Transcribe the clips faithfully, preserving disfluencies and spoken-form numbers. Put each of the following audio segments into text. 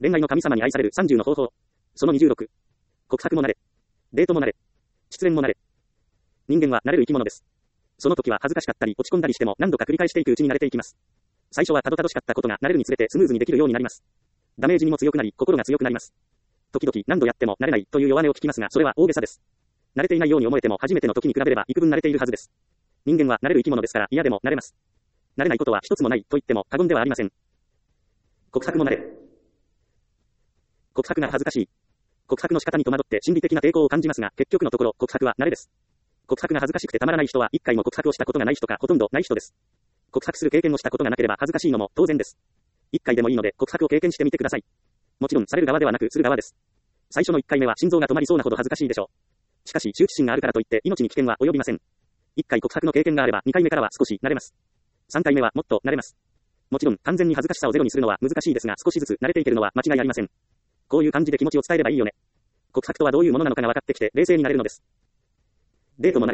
恋愛の神様に愛されるさんじゅうの方法。そのにじゅうろく。告白も慣れ。デートも慣れ。失恋も慣れ。人間は慣れる生き物です。その時は恥ずかしかったり落ち込んだりしても何度か繰り返していくうちに慣れていきます。最初はたどたどしかったことが慣れるにつれてスムーズにできるようになります。ダメージにも強くなり、心が強くなります。時々何度やっても慣れないという弱音を聞きますが、それは大げさです。慣れていないように思えても初めての時に比べれば幾分慣れているはずです。人間は慣れる生き物ですから嫌でも慣れます。慣れないことは一つもないと言っても過言ではありません。告白も慣れ。告白が恥ずかしい。告白の仕方に戸惑って心理的な抵抗を感じますが、結局のところ告白は慣れです。告白が恥ずかしくてたまらない人は一回も告白をしたことがない人かほとんどない人です。告白する経験をしたことがなければ恥ずかしいのも当然です。一回でもいいので告白を経験してみてください。もちろんされる側ではなくする側です。最初の一回目は心臓が止まりそうなほど恥ずかしいでしょう。しかし羞恥心があるからといって命に危険は及びません。一回告白の経験があれば二回目からは少し慣れます。三回目はもっと慣れます。もちろん完全に恥ずかしさをゼロにするのは難しいですが、少しずつ慣れていけるのは間違いありません。こういう感じで気持ちを伝えればいいよね。告白とはどういうものなのかが分かってきて冷静になれるのです。デートも慣れ。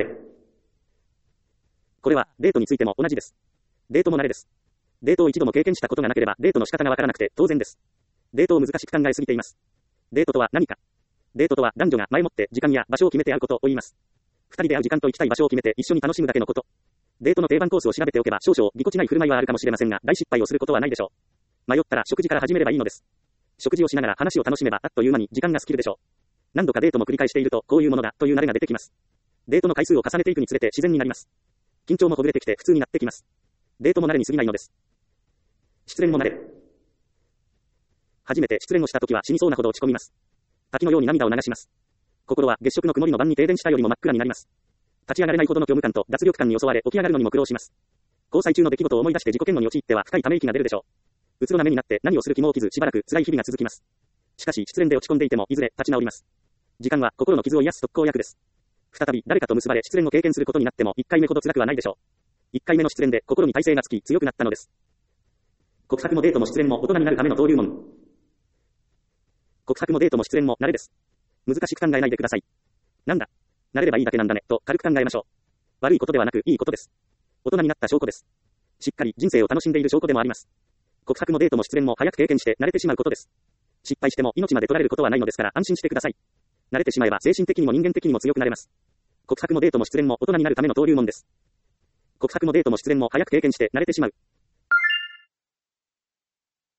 これはデートについても同じです。デートも慣れです。デートを一度も経験したことがなければデートの仕方がわからなくて当然です。デートを難しく考えすぎています。デートとは何か。デートとは男女が前もって時間や場所を決めて会うことを言います。二人で会う時間と行きたい場所を決めて一緒に楽しむだけのこと。デートの定番コースを調べておけば少々ぎこちない振る舞いはあるかもしれませんが大失敗をすることはないでしょう。迷ったら食事から始めればいいのです。食事をしながら話を楽しめばあっという間に時間が過ぎるでしょう。何度かデートも繰り返しているとこういうものだという慣れが出てきます。デートの回数を重ねていくにつれて自然になります。緊張もほぐれてきて普通になってきます。デートも慣れに過ぎないのです。失恋も慣れ。初めて失恋をした時は死にそうなほど落ち込みます。滝のように涙を流します。心は月食の曇りの晩に停電したよりも真っ暗になります。立ち上がれないほどの虚無感と脱力感に襲われ起き上がるのにも苦労します。交際中の出来事を思い出して自己嫌悪に陥っては深いため息が出るでしょう。うつろな目になって何をする気も起きずしばらく辛い日々が続きます。しかし失恋で落ち込んでいてもいずれ立ち直ります。時間は心の傷を癒す特効薬です。再び誰かと結ばれ失恋を経験することになっても一回目ほど辛くはないでしょう。一回目の失恋で心に耐性がつき強くなったのです。告白もデートも失恋も大人になるための登竜門。告白もデートも失恋も慣れです。難しく考えないでください。なんだ、慣れればいいだけなんだねと軽く考えましょう。悪いことではなくいいことです。大人になった証拠です。しっかり人生を楽しんでいる証拠でもあります。告白もデートも失恋も早く経験して慣れてしまうことです。失敗しても命まで取られることはないのですから安心してください。慣れてしまえば精神的にも人間的にも強くなれます。告白もデートも失恋も大人になるための登竜門です。告白もデートも失恋も早く経験して慣れてしまう。